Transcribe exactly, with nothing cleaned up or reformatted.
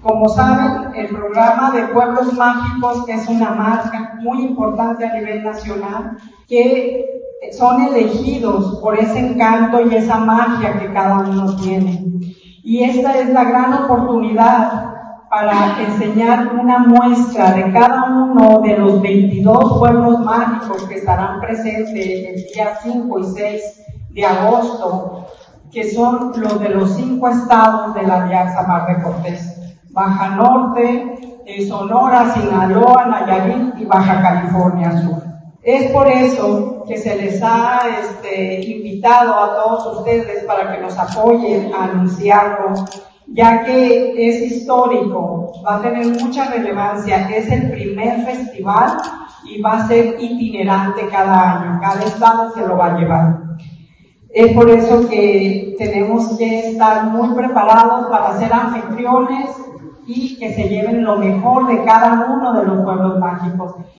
Como saben, el programa de Pueblos Mágicos es una marca muy importante a nivel nacional, que son elegidos por ese encanto y esa magia que cada uno tiene. Y esta es la gran oportunidad para enseñar una muestra de cada uno de los veintidós pueblos mágicos que estarán presentes el día cinco y seis de agosto, que son los de los cinco estados de la Alianza Mar de Cortés: Baja Norte, Sonora, Sinaloa, Nayarit y Baja California Sur. Es por eso que se les ha este, invitado a todos ustedes para que nos apoyen a anunciarlo, ya que es histórico, va a tener mucha relevancia, es el primer festival y va a ser itinerante cada año, cada estado se lo va a llevar. Es por eso que tenemos que estar muy preparados para ser anfitriones y que se lleven lo mejor de cada uno de los pueblos mágicos.